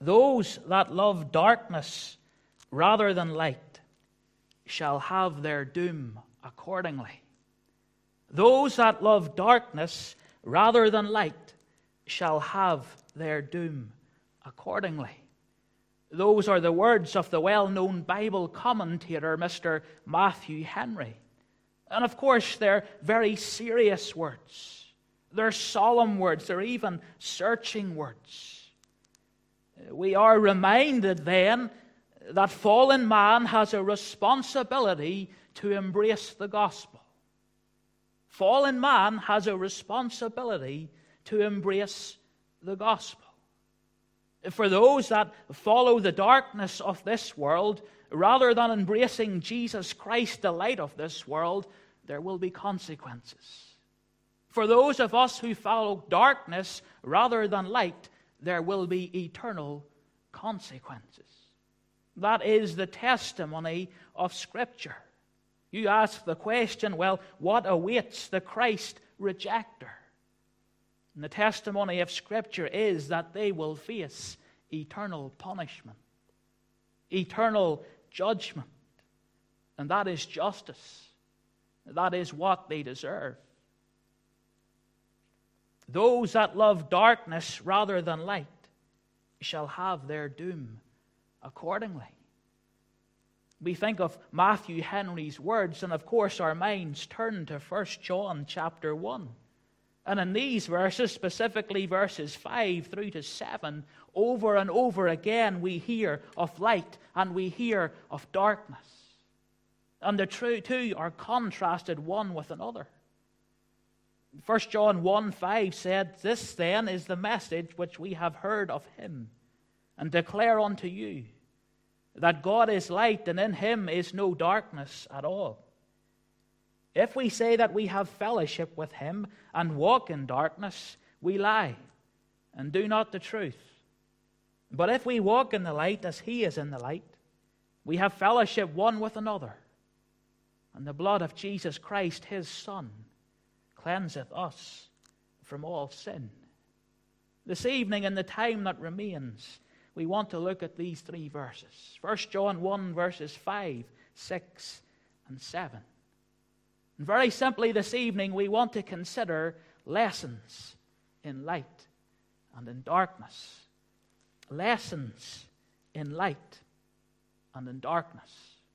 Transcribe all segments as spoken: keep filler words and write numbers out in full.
Those that love darkness rather than light shall have their doom accordingly. Those that love darkness rather than light shall have their doom accordingly. Those are the words of the well-known Bible commentator, Mister Matthew Henry. And of course, they're very serious words. They're solemn words. They're even searching words. We are reminded then that fallen man has a responsibility to embrace the gospel. Fallen man has a responsibility to embrace the gospel. For those that follow the darkness of this world, rather than embracing Jesus Christ, the light of this world, there will be consequences. For those of us who follow darkness rather than light, there will be eternal consequences. That is the testimony of Scripture. You ask the question, well, what awaits the Christ rejecter? And the testimony of Scripture is that they will face eternal punishment, eternal judgment. And that is justice. That is what they deserve. Those that love darkness rather than light shall have their doom accordingly. We think of Matthew Henry's words, and of course our minds turn to First John chapter one. And in these verses, specifically verses five through to seven, over and over again we hear of light and we hear of darkness. And the two are contrasted one with another. First John one five said, "This then is the message which we have heard of him, and declare unto you, that God is light, and in him is no darkness at all. If we say that we have fellowship with him and walk in darkness, we lie and do not the truth. But if we walk in the light as he is in the light, we have fellowship one with another. And the blood of Jesus Christ, his Son, cleanseth us from all sin." This evening, in the time that remains, we want to look at these three verses. First John one, verses five, six, and seven. And very simply this evening, we want to consider lessons in light and in darkness. Lessons in light and in darkness.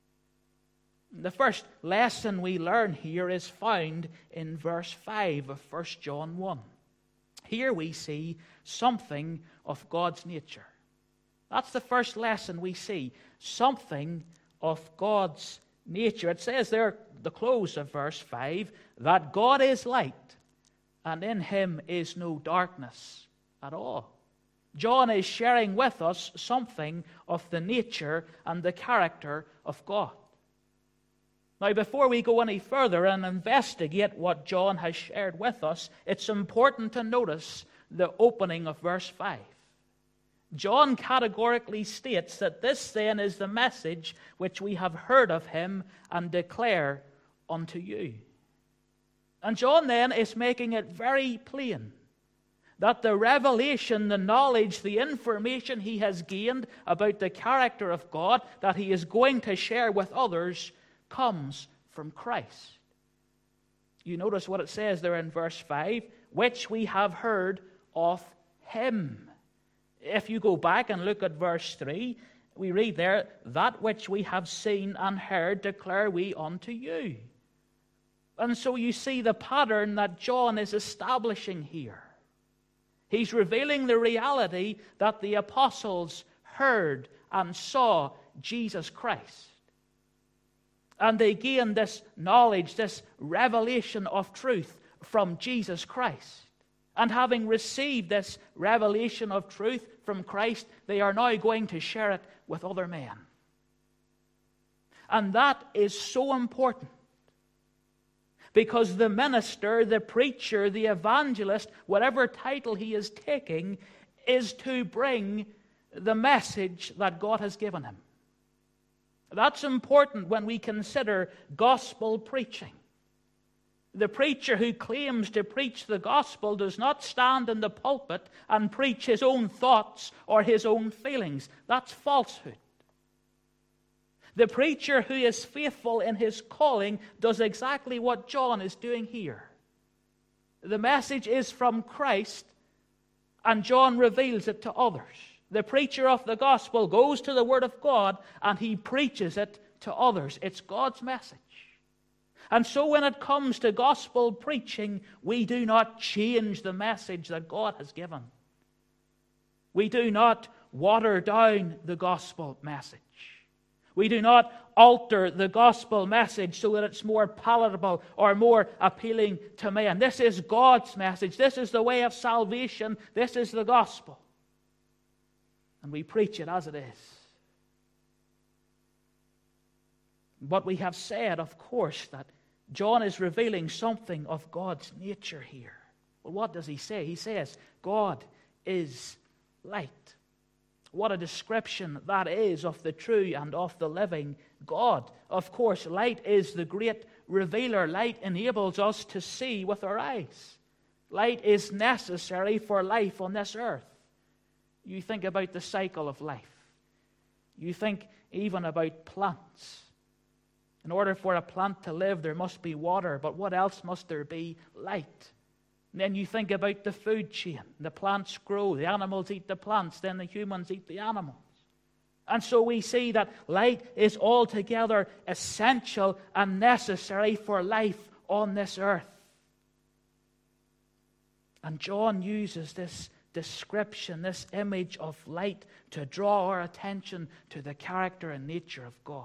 The first lesson we learn here is found in verse five of First John one. Here we see something of God's nature. That's the first lesson we see, something of God's nature. It says there, the close of verse five, that God is light, and in him is no darkness at all. John is sharing with us something of the nature and the character of God. Now, before we go any further and investigate what John has shared with us, it's important to notice the opening of verse five. John categorically states that this then is the message which we have heard of him and declare unto you. And John then is making it very plain that the revelation, the knowledge, the information he has gained about the character of God that he is going to share with others comes from Christ. You notice what it says there in verse five, which we have heard of him. If you go back and look at verse three, we read there, that which we have seen and heard declare we unto you. And so you see the pattern that John is establishing here. He's revealing the reality that the apostles heard and saw Jesus Christ. And they gained this knowledge, this revelation of truth from Jesus Christ. And having received this revelation of truth from Christ, they are now going to share it with other men. And that is so important. Because the minister, the preacher, the evangelist, whatever title he is taking, is to bring the message that God has given him. That's important when we consider gospel preaching. The preacher who claims to preach the gospel does not stand in the pulpit and preach his own thoughts or his own feelings. That's falsehood. The preacher who is faithful in his calling does exactly what John is doing here. The message is from Christ, and John reveals it to others. The preacher of the gospel goes to the Word of God and he preaches it to others. It's God's message. And so when it comes to gospel preaching, we do not change the message that God has given. We do not water down the gospel message. We do not alter the gospel message so that it's more palatable or more appealing to men. This is God's message. This is the way of salvation. This is the gospel. And we preach it as it is. But we have said, of course, that John is revealing something of God's nature here. Well, what does he say? He says, God is light. What a description that is of the true and of the living God. Of course, light is the great revealer. Light enables us to see with our eyes. Light is necessary for life on this earth. You think about the cycle of life. You think even about plants. In order for a plant to live, there must be water. But what else must there be? Light. And then you think about the food chain. The plants grow. The animals eat the plants. Then the humans eat the animals. And so we see that light is altogether essential and necessary for life on this earth. And John uses this description, this image of light, to draw our attention to the character and nature of God.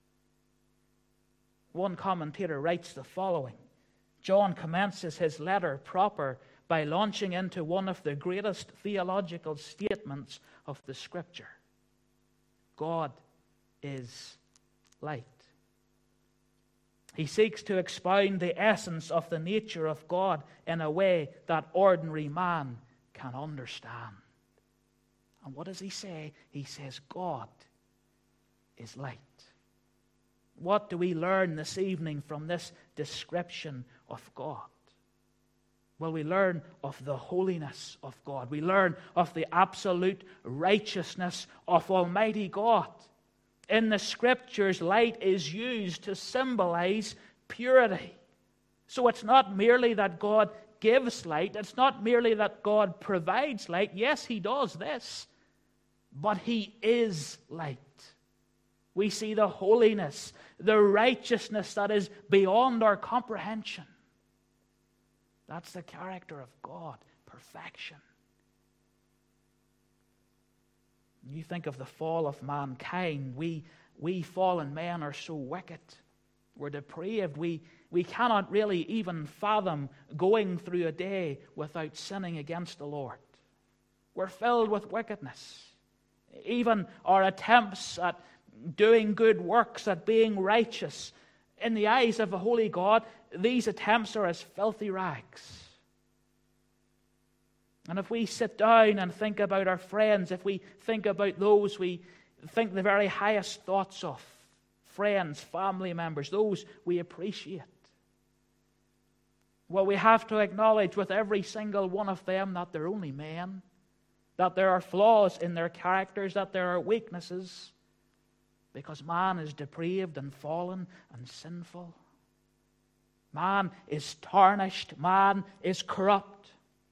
One commentator writes the following: John commences his letter proper by launching into one of the greatest theological statements of the Scripture. God is light. He seeks to expound the essence of the nature of God in a way that ordinary man can understand. And what does he say? He says, God is light. What do we learn this evening from this description of God? Well, we learn of the holiness of God. We learn of the absolute righteousness of Almighty God. In the Scriptures, light is used to symbolize purity. So it's not merely that God gives light. It's not merely that God provides light. Yes, He does this. But He is light. We see the holiness, the righteousness that is beyond our comprehension. That's the character of God, perfection. You think of the fall of mankind. We, we fallen men are so wicked. We're depraved. We, we cannot really even fathom going through a day without sinning against the Lord. We're filled with wickedness. Even our attempts at doing good works, at being righteous, in the eyes of a holy God, these attempts are as filthy rags. And if we sit down and think about our friends, if we think about those we think the very highest thoughts of, friends, family members, those we appreciate, well, we have to acknowledge with every single one of them that they're only men, that there are flaws in their characters, that there are weaknesses, because man is depraved and fallen and sinful. Man is tarnished. Man is corrupt.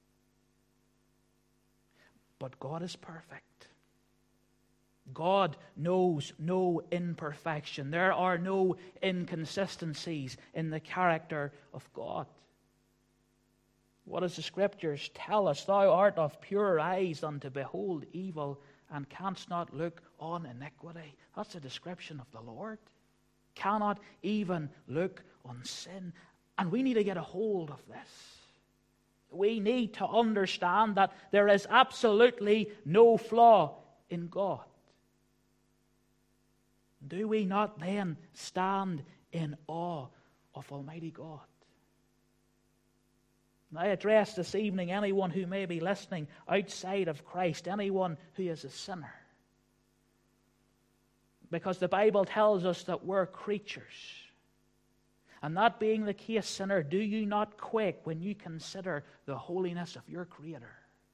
But God is perfect. God knows no imperfection. There are no inconsistencies in the character of God. What does the Scriptures tell us? Thou art of purer eyes than to behold evil, and canst not look on iniquity. That's a description of the Lord. Cannot even look on sin. And we need to get a hold of this. We need to understand that there is absolutely no flaw in God. Do we not then stand in awe of Almighty God? I address this evening anyone who may be listening outside of Christ, anyone who is a sinner. Because the Bible tells us that we're creatures. And that being the case, sinner, do you not quake when you consider the holiness of your Creator?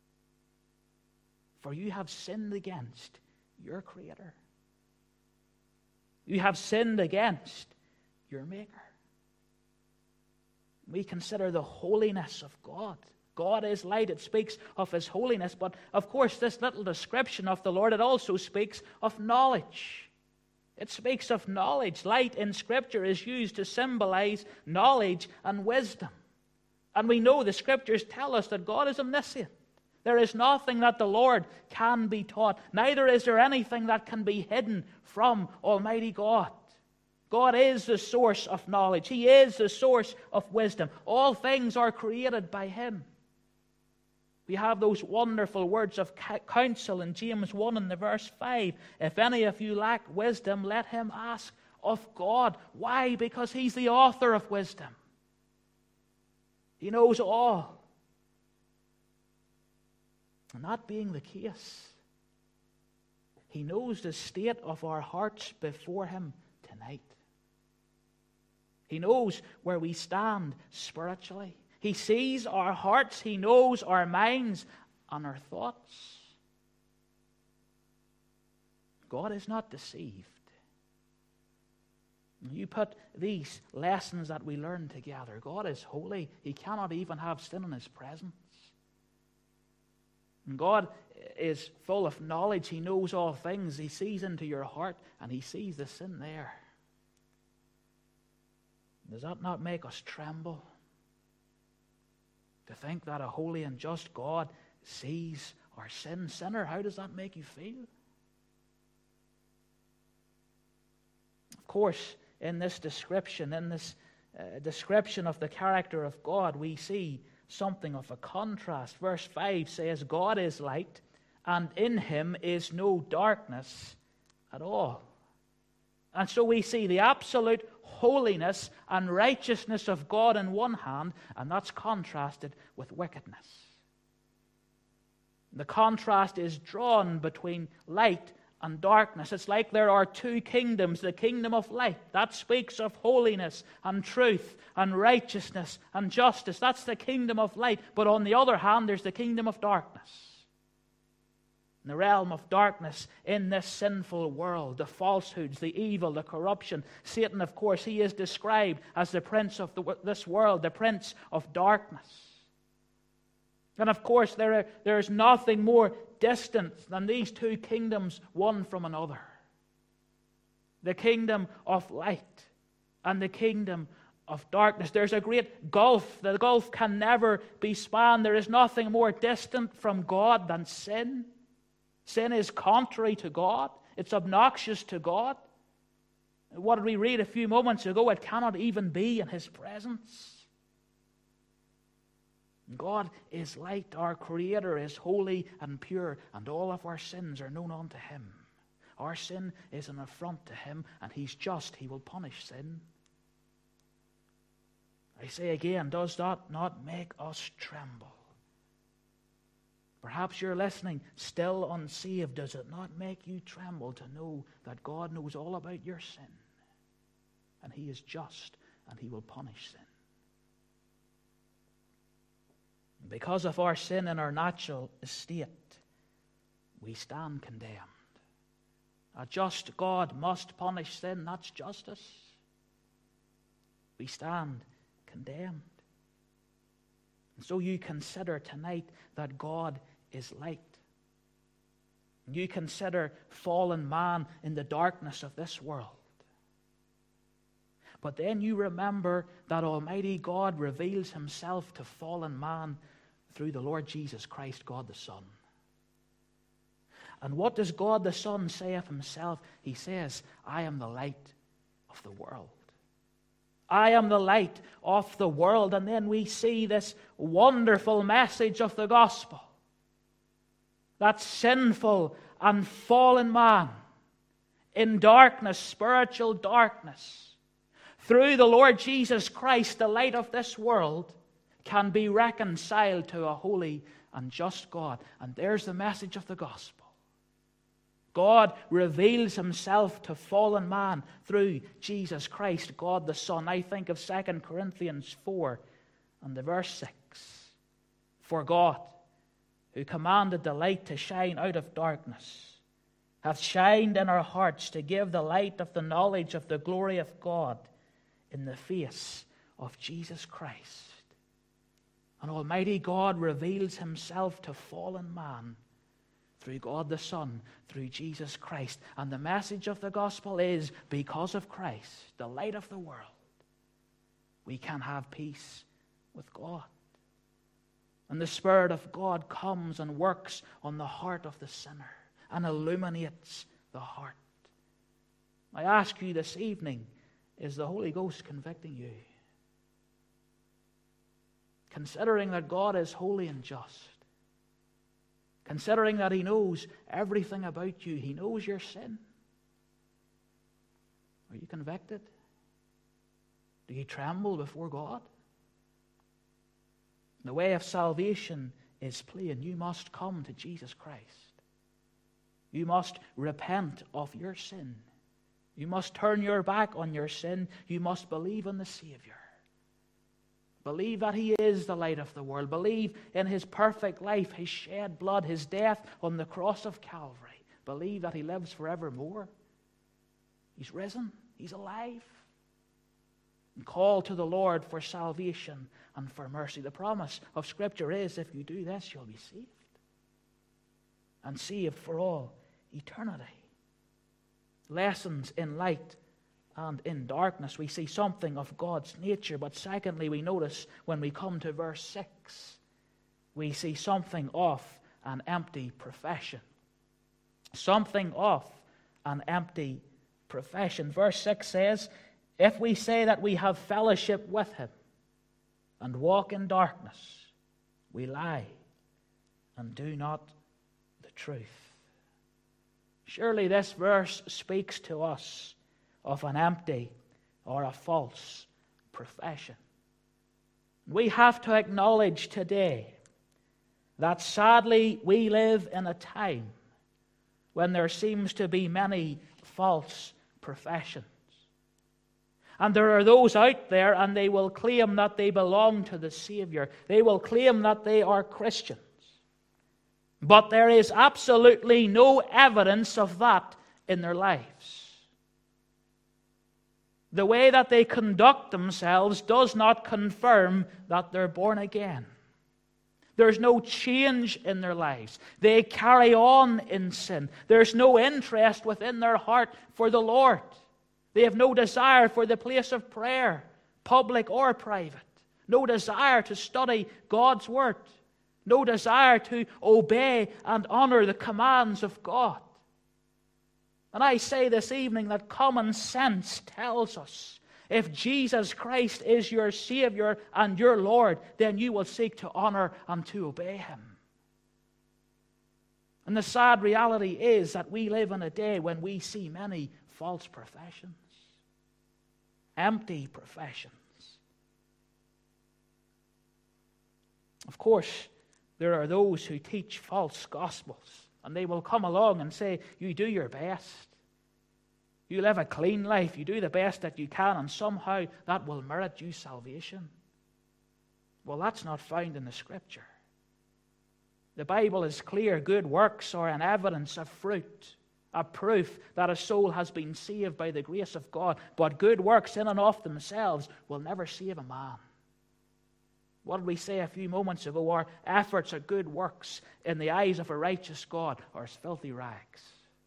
For you have sinned against your Creator. You have sinned against your Maker. We consider the holiness of God. God is light. It speaks of His holiness. But, of course, this little description of the Lord, it also speaks of knowledge. It speaks of knowledge. Light in Scripture is used to symbolize knowledge and wisdom. And we know the Scriptures tell us that God is omniscient. There is nothing that the Lord can be taught. Neither is there anything that can be hidden from Almighty God. God is the source of knowledge. He is the source of wisdom. All things are created by Him. We have those wonderful words of counsel in James one in the verse five. If any of you lack wisdom, let him ask of God. Why? Because He's the author of wisdom. He knows all. And that being the case, He knows the state of our hearts before Him tonight. He knows where we stand spiritually. He sees our hearts. He knows our minds and our thoughts. God is not deceived. You put these lessons that we learn together. God is holy. He cannot even have sin in His presence. And God is full of knowledge. He knows all things. He sees into your heart and He sees the sin there. Does that not make us tremble? To think that a holy and just God sees our sin. Sinner, how does that make you feel? Of course, in this description, in this uh, description of the character of God, we see something of a contrast. Verse five says, God is light, and in Him is no darkness at all. And so we see the absolute holiness and righteousness of God in one hand, and that's contrasted with wickedness. The contrast is drawn between light and darkness. It's like there are two kingdoms. The kingdom of light, that speaks of holiness and truth and righteousness and justice. That's the kingdom of light. But on the other hand, there's the kingdom of darkness. In the realm of darkness in this sinful world, the falsehoods, the evil, the corruption. Satan, of course, he is described as the prince of the, this world, the prince of darkness. And of course, there, are, there is nothing more distant than these two kingdoms, one from another. The kingdom of light and the kingdom of darkness. There's a great gulf. The gulf can never be spanned. There is nothing more distant from God than sin. Sin is contrary to God. It's obnoxious to God. What did we read a few moments ago? It cannot even be in His presence. God is light. Our Creator is holy and pure, and all of our sins are known unto Him. Our sin is an affront to Him, and He's just. He will punish sin. I say again, does that not make us tremble? Perhaps you're listening, still unsaved. Does it not make you tremble to know that God knows all about your sin? And He is just, and He will punish sin. Because of our sin in our natural estate, we stand condemned. A just God must punish sin. That's justice. We stand condemned. And so you consider tonight that God is light. You consider fallen man in the darkness of this world. But then you remember that Almighty God reveals Himself to fallen man through the Lord Jesus Christ, God the Son. And what does God the Son say of Himself? He says, I am the light of the world. I am the light of the world. And then we see this wonderful message of the gospel. That sinful and fallen man in darkness, spiritual darkness, through the Lord Jesus Christ, the light of this world, can be reconciled to a holy and just God. And there's the message of the gospel. God reveals himself to fallen man through Jesus Christ, God the Son. I think of Second Corinthians four and the verse six. For God, who commanded the light to shine out of darkness, hath shined in our hearts to give the light of the knowledge of the glory of God in the face of Jesus Christ. And Almighty God reveals himself to fallen man through God the Son, through Jesus Christ. And the message of the gospel is, because of Christ, the light of the world, we can have peace with God. And the Spirit of God comes and works on the heart of the sinner and illuminates the heart. I ask you this evening, is the Holy Ghost convicting you? Considering that God is holy and just, considering that he knows everything about you, he knows your sin, are you convicted? Do you tremble before God? The way of salvation is plain. You must come to Jesus Christ. You must repent of your sin. You must turn your back on your sin. You must believe in the Savior. Believe that he is the light of the world. Believe in his perfect life, his shed blood, his death on the cross of Calvary. Believe that he lives forevermore. He's risen. He's alive. And call to the Lord for salvation and for mercy. The promise of Scripture is, if you do this, you'll be saved. And saved for all eternity. Lessons in light and in darkness. We see something of God's nature. But secondly, we notice when we come to verse six, we see something of an empty profession. Something of an empty profession. Verse six says, if we say that we have fellowship with him and walk in darkness, we lie and do not the truth. Surely this verse speaks to us of an empty or a false profession. We have to acknowledge today that sadly we live in a time when there seems to be many false professions. And there are those out there, and they will claim that they belong to the Savior. They will claim that they are Christians. But there is absolutely no evidence of that in their lives. The way that they conduct themselves does not confirm that they're born again. There's no change in their lives. They carry on in sin. There's no interest within their heart for the Lord. They have no desire for the place of prayer, public or private. No desire to study God's Word. No desire to obey and honor the commands of God. And I say this evening that common sense tells us, if Jesus Christ is your Savior and your Lord, then you will seek to honor and to obey him. And the sad reality is that we live in a day when we see many false professions, empty professions. Of course, there are those who teach false gospels, and they will come along and say, you do your best. You live a clean life. You do the best that you can, and somehow that will merit you salvation. Well, that's not found in the Scripture. The Bible is clear. Good works are an evidence of fruit, a proof that a soul has been saved by the grace of God. But good works in and of themselves will never save a man. What did we say a few moments ago? Our efforts at good works in the eyes of a righteous God are as filthy rags.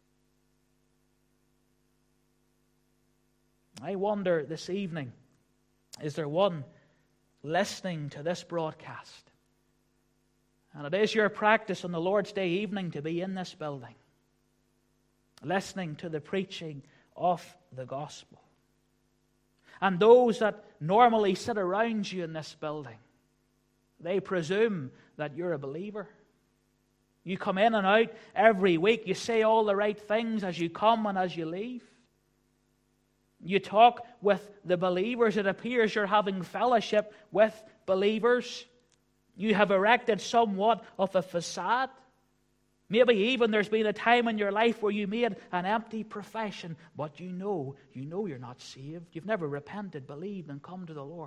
I wonder this evening, is there one listening to this broadcast? And it is your practice on the Lord's Day evening to be in this building, listening to the preaching of the gospel. And those that normally sit around you in this building, they presume that you're a believer. You come in and out every week. You say all the right things as you come and as you leave. You talk with the believers. It appears you're having fellowship with believers. You have erected somewhat of a facade. Maybe even there's been a time in your life where you made an empty profession, but you know, you know you're not saved. You've never repented, believed, and come to the Lord.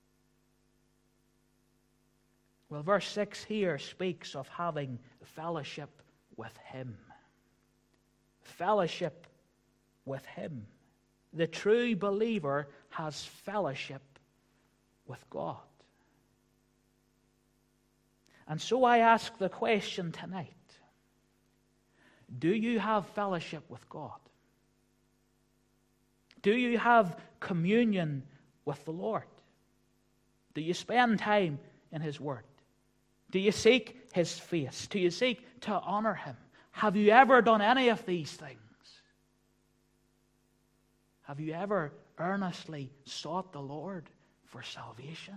Well, verse six here speaks of having fellowship with Him. Fellowship with Him. The true believer has fellowship with God. And so I ask the question tonight, do you have fellowship with God? Do you have communion with the Lord? Do you spend time in His Word? Do you seek His face? Do you seek to honor Him? Have you ever done any of these things? Have you ever earnestly sought the Lord for salvation?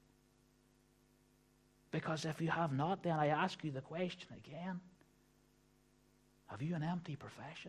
Because if you have not, then I ask you the question again. Have you an empty profession?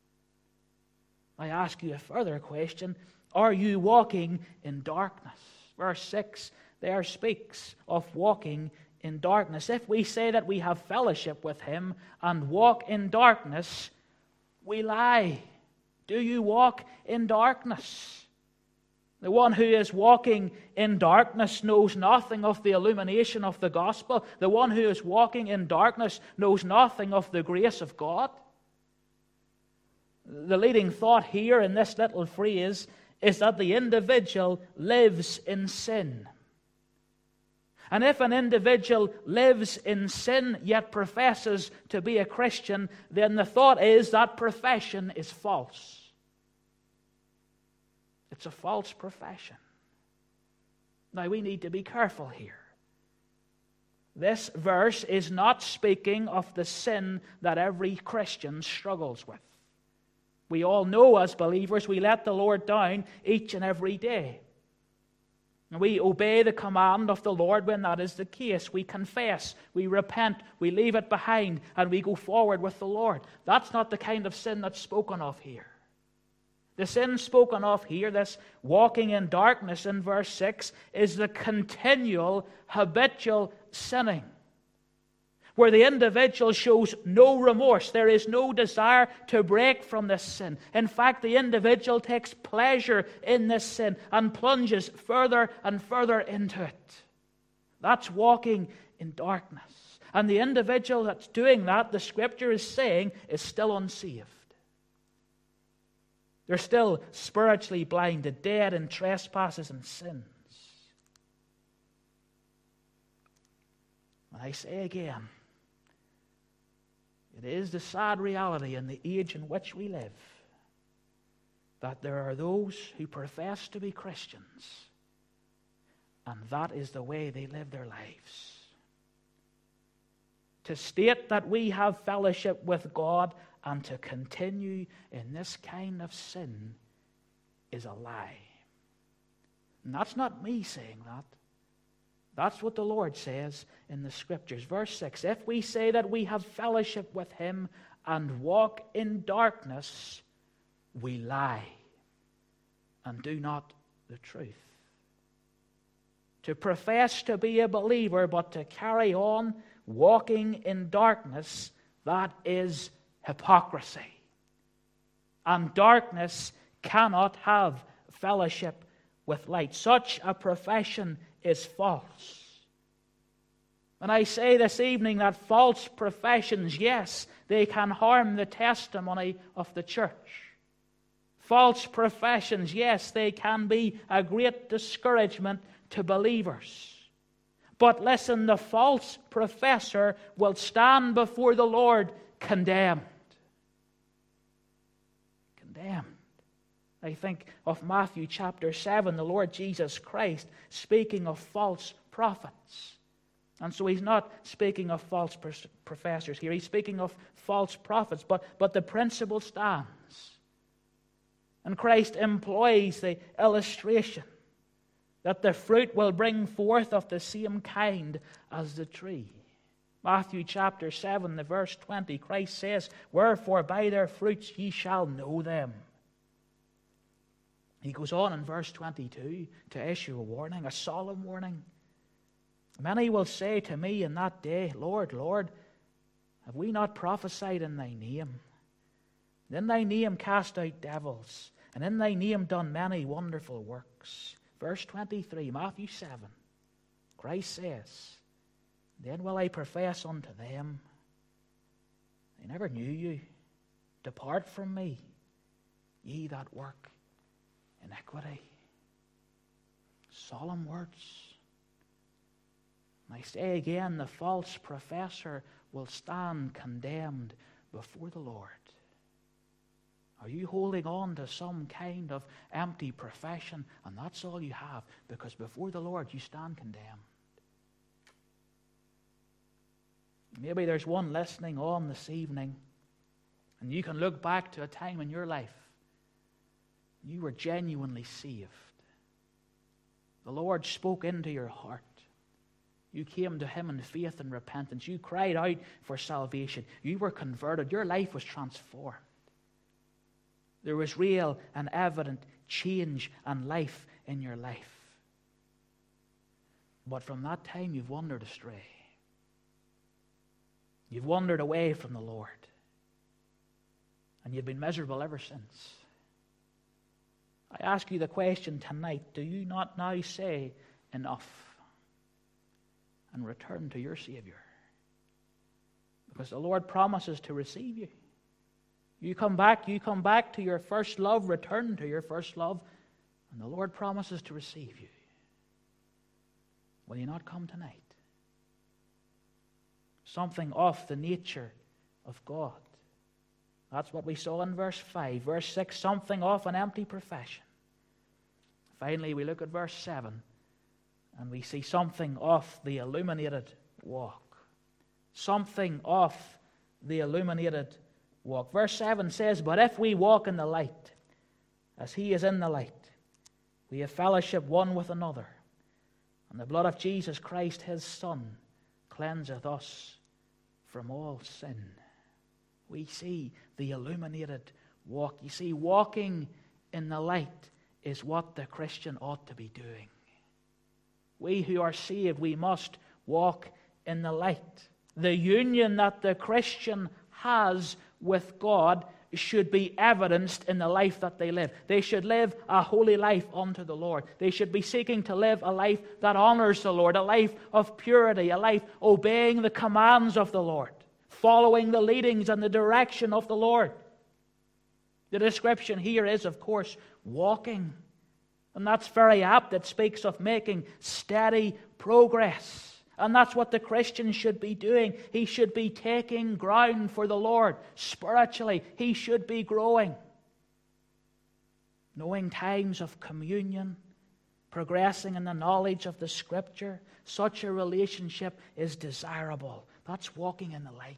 I ask you a further question. Are you walking in darkness? Verse six there speaks of walking in darkness. If we say that we have fellowship with Him and walk in darkness, we lie. Do you walk in darkness? The one who is walking in darkness knows nothing of the illumination of the gospel. The one who is walking in darkness knows nothing of the grace of God. The leading thought here in this little phrase is that the individual lives in sin. And if an individual lives in sin yet professes to be a Christian, then the thought is that profession is false. It's a false profession. Now we need to be careful here. This verse is not speaking of the sin that every Christian struggles with. We all know as believers we let the Lord down each and every day. And we obey the command of the Lord when that is the case. We confess, we repent, we leave it behind, and we go forward with the Lord. That's not the kind of sin that's spoken of here. The sin spoken of here, this walking in darkness in verse six, is the continual, habitual sinning, where the individual shows no remorse. There is no desire to break from this sin. In fact, the individual takes pleasure in this sin and plunges further and further into it. That's walking in darkness. And the individual that's doing that, the Scripture is saying, is still unsaved. They're still spiritually blinded, dead in trespasses and sins. And I say again, it is the sad reality in the age in which we live that there are those who profess to be Christians, and that is the way they live their lives. To state that we have fellowship with God and to continue in this kind of sin is a lie. And that's not me saying that. That's what the Lord says in the Scriptures. Verse six, if we say that we have fellowship with Him and walk in darkness, we lie and do not the truth. To profess to be a believer but to carry on walking in darkness, that is hypocrisy. And darkness cannot have fellowship with light. Such a profession is false. And I say this evening that false professions, yes, they can harm the testimony of the church. False professions, yes, they can be a great discouragement to believers. But listen, the false professor will stand before the Lord condemned. Condemned. I think of Matthew chapter seven, the Lord Jesus Christ speaking of false prophets. And so He's not speaking of false professors here. He's speaking of false prophets. But, but the principle stands. And Christ employs the illustration that the fruit will bring forth of the same kind as the tree. Matthew chapter seven, the verse twenty, Christ says, "Wherefore by their fruits ye shall know them." He goes on in verse twenty-two to issue a warning, a solemn warning. "Many will say to me in that day, Lord, Lord, Have we not prophesied in thy name? And in thy name cast out devils, and in thy name done many wonderful works. Verse twenty-three, Matthew seven. Christ says, then will I profess unto them, I never knew you. Depart from me, ye that work iniquity. Solemn words. And I say again, the false professor will stand condemned before the Lord. Are you holding on to some kind of empty profession, and that's all you have? Because before the Lord you stand condemned. Maybe there's one listening on this evening, and you can look back to a time in your life you were genuinely saved. The Lord spoke into your heart. You came to Him in faith and repentance. You cried out for salvation. You were converted. Your life was transformed. There was real and evident change and life in your life. But from that time you've wandered astray. You've wandered away from the Lord. And you've been miserable ever since. I ask you the question tonight, do you not now say enough and return to your Savior? Because the Lord promises to receive you. You come back, you come back to your first love, return to your first love, and the Lord promises to receive you. Will you not come tonight? Something of the nature of God. That's what we saw in verse five. Verse six, something of an empty profession. Finally, we look at verse seven, and we see something of the illuminated walk. Something of the illuminated walk. Verse seven says, but if we walk in the light, as He is in the light, we have fellowship one with another, and the blood of Jesus Christ, His Son, cleanseth us from all sin. We see the illuminated walk. You see, walking in the light is what the Christian ought to be doing. We who are saved, we must walk in the light. The union that the Christian has with God should be evidenced in the life that they live. They should live a holy life unto the Lord. They should be seeking to live a life that honors the Lord, a life of purity, a life obeying the commands of the Lord, following the leadings and the direction of the Lord. The description here is, of course, walking. And that's very apt. It speaks of making steady progress. And that's what the Christian should be doing. He should be taking ground for the Lord. Spiritually, he should be growing. Knowing times of communion, progressing in the knowledge of the Scripture, such a relationship is desirable. That's walking in the light.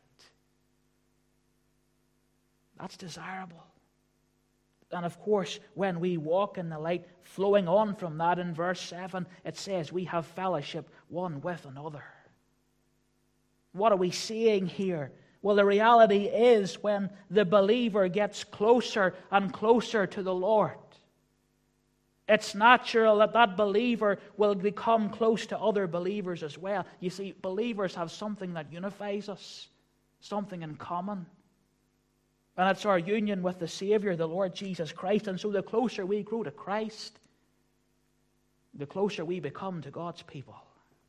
That's desirable. And of course, when we walk in the light, flowing on from that in verse seven, it says we have fellowship one with another. What are we seeing here? Well, the reality is when the believer gets closer and closer to the Lord, it's natural that that believer will become close to other believers as well. You see, believers have something that unifies us, something in common. And it's our union with the Savior, the Lord Jesus Christ. And so the closer we grow to Christ, the closer we become to God's people.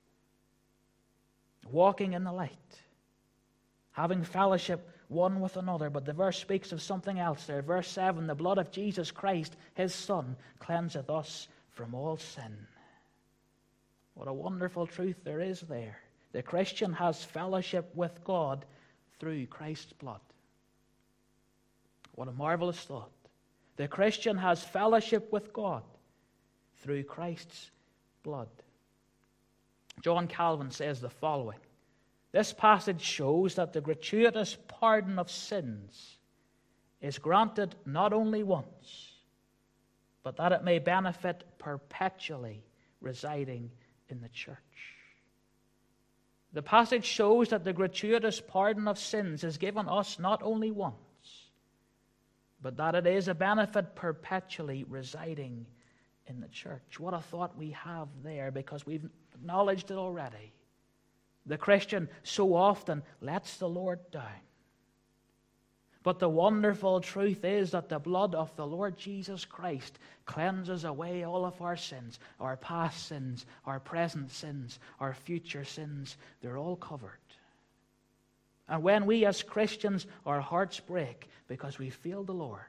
Walking in the light, having fellowship one with another. But the verse speaks of something else there. Verse seven, the blood of Jesus Christ, His Son, cleanseth us from all sin. What a wonderful truth there is there. The Christian has fellowship with God through Christ's blood. What a marvelous thought. The Christian has fellowship with God through Christ's blood. John Calvin says the following. This passage shows that the gratuitous pardon of sins is granted not only once, but that it may benefit perpetually residing in the church. The passage shows that the gratuitous pardon of sins is given us not only once, but that it is a benefit perpetually residing in the church. What a thought we have there, because we've acknowledged it already. The Christian so often lets the Lord down. But the wonderful truth is that the blood of the Lord Jesus Christ cleanses away all of our sins, our past sins, our present sins, our future sins. They're all covered. And when we as Christians, our hearts break because we failed the Lord,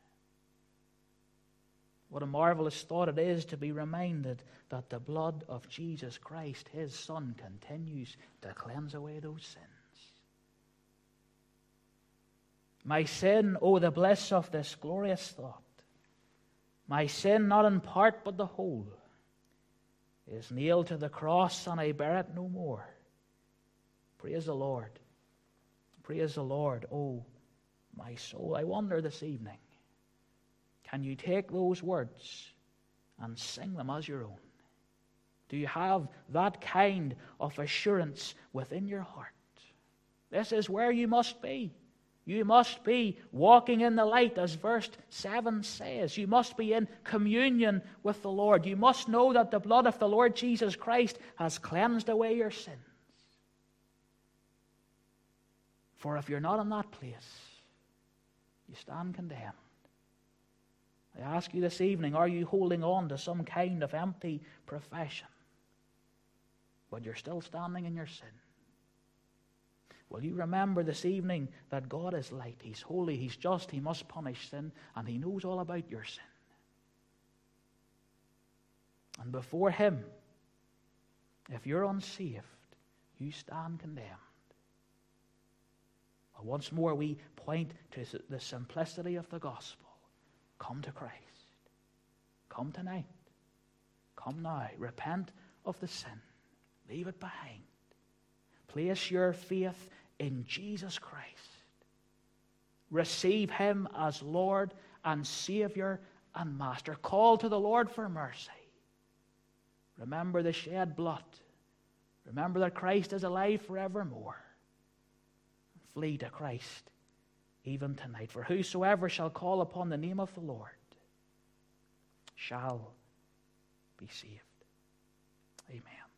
what a marvelous thought it is to be reminded that the blood of Jesus Christ, His Son, continues to cleanse away those sins. My sin, oh, the bliss of this glorious thought. My sin, not in part but the whole, is nailed to the cross, and I bear it no more. Praise the Lord. Praise the Lord, oh, my soul. I wonder this evening, can you take those words and sing them as your own? Do you have that kind of assurance within your heart? This is where you must be. You must be walking in the light, as verse seven says. You must be in communion with the Lord. You must know that the blood of the Lord Jesus Christ has cleansed away your sins. For if you're not in that place, you stand condemned. I ask you this evening, are you holding on to some kind of empty profession, but you're still standing in your sin? Will you remember this evening that God is light, He's holy, He's just, He must punish sin, and He knows all about your sin. And before Him, if you're unsaved, you stand condemned. But once more we point to the simplicity of the gospel. Come to Christ. Come tonight. Come now. Repent of the sin. Leave it behind. Place your faith in Jesus Christ. Receive Him as Lord and Savior and Master. Call to the Lord for mercy. Remember the shed blood. Remember that Christ is alive forevermore. Flee to Christ even tonight. For whosoever shall call upon the name of the Lord shall be saved. Amen.